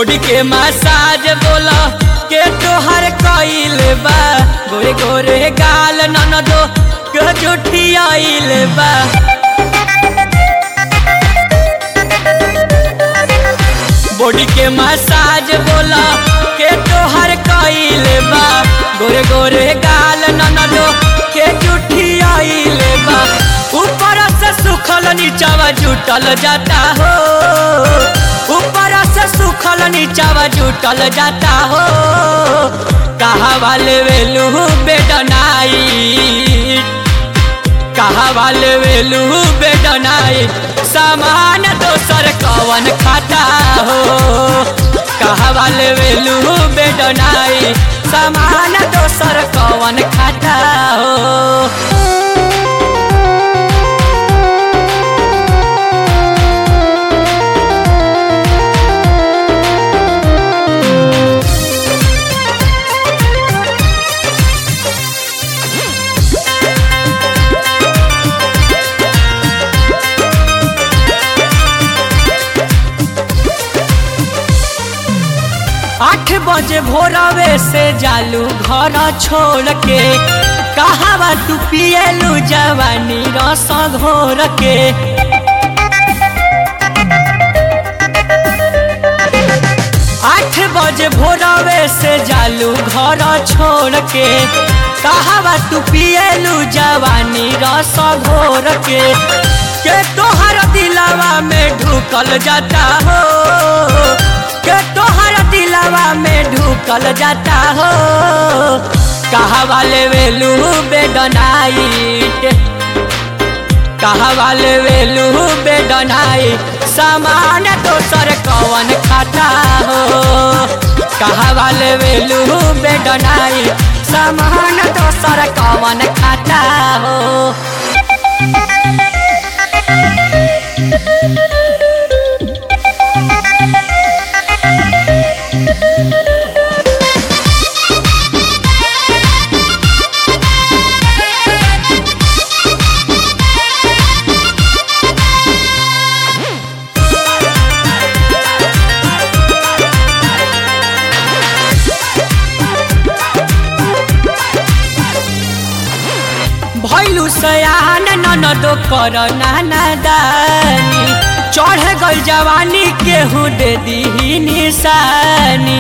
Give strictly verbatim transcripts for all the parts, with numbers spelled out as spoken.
Body के massage बोला के तोहर कइल बा गोरे गोरे गाल ननदो के जुठी आइल बा। बॉडी के मसाज बोला के तोहर कइल बा गोरे गोरे गाल ननदो के जुठी आइल बा। ऊपर से सुखल नीचावा जुटल जाता हो, ऊपर से सुखल नीचावा जुटल जाता हो। कहा वाले वेलू बेडनाई, कहा वाले वेलू बेडनाई सामान दोसर कवन खाता हो। कहा वाले वेलू बेडनाई सामान दोसर कवन खाता हो। आठ बजे भोरवे से जालू घर छोड़ के कहावा तू पियलू जवानी रस घोर के। आठ बजे भोरवे से जालू घर छोड़ के कहावा तू पियलू जवानी रस घोर के। के तोहर दिलावा में ढुकल जाता हो, के तोहर दिलावा में ढुकल जाता हो। कहा वाले वेलू बेडनाइट, कहा वाले वेलू बेडनाइट सामान दोसर कवन खाता हो। कहा वाले वेलू बेडनाइट सामान दोसर कवन खाता हो। भैलू सयान ननदो कर नानादानी चढ़ गई जवानी केहू दे दी निशानी।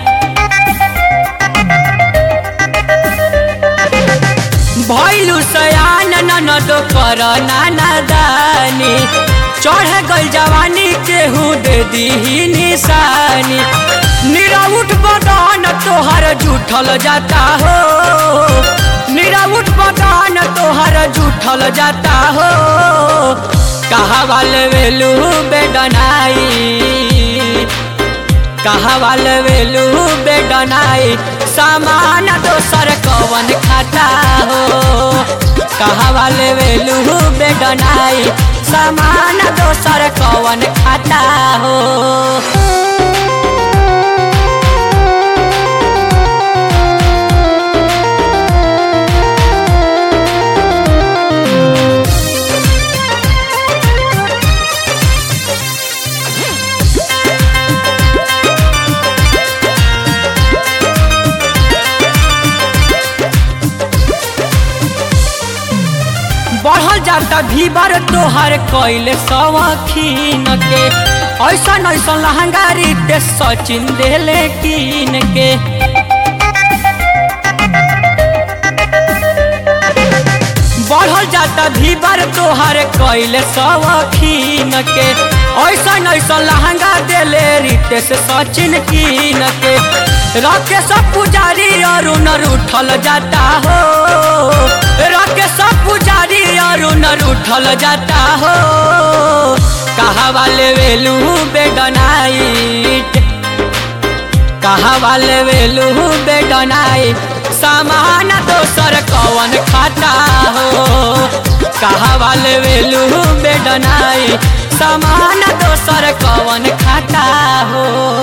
भैलू सयान ननदो कर नानादानी चढ़ गई जवानी केहू दे दी निशानी। निराउट बदन तोहर जुठल जाता हो, निराउट बदन तोहर जुठल जाता हो। कहा वाले वेलू बेडनाई, कहा वाले वेलू बेडनाई सामान दोसर कवन खाता हो। कहा वाले वेलू बेडनाई सामान दोसर कवन खाता हो। बढ़ल जाता भीबर तोहर कैले सवखीन के। ऐसा ऐसा लहंगा रीते सचिन देले कीन के। बढ़ल जाता भीबर तोहर कैले सवखीन के। ऐसा ऐसा लहंगा देले रीते से सचिन कीन के। राकेश पुजारी अरुण उठल जाता हो, राकेश पुजारी अरुण उठल जाता हो। कहा वाले वेलू बेडनाइट, कहा वाले वेलू बेडनाइट सामान दोसर कवन खाता हो। कहा वाले वेलू बेडनाइट सामान दोसर कवन खाता हो।